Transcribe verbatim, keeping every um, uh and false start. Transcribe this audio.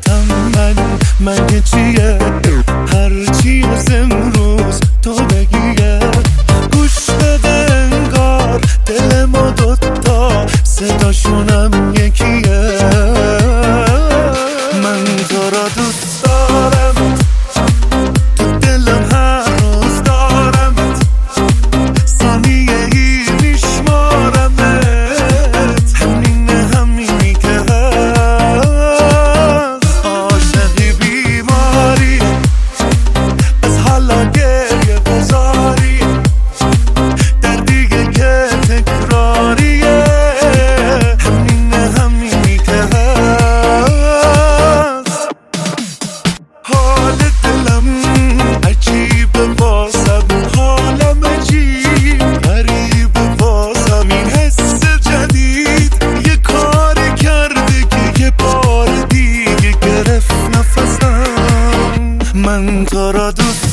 تنبل مگه چیه؟ هرچی از امروز تو بگیه. گوش بده انگار دل ما دوتا صداشونم یکیه. من تو را دوست دارم، تو دلم هر روز دارمت، ثانیه ای میشمارمت. همین همینی که هست، عاشقی بیماری، از حالا گریه بذاری، دردیه که تکراریه. همین همینی که هست. حال دلم عجیبه واسم، حالم عجیب غریبه واسم. این حس جدید یه کار کرده که یه بار دیگه گرفت نفسم. من تو را دوست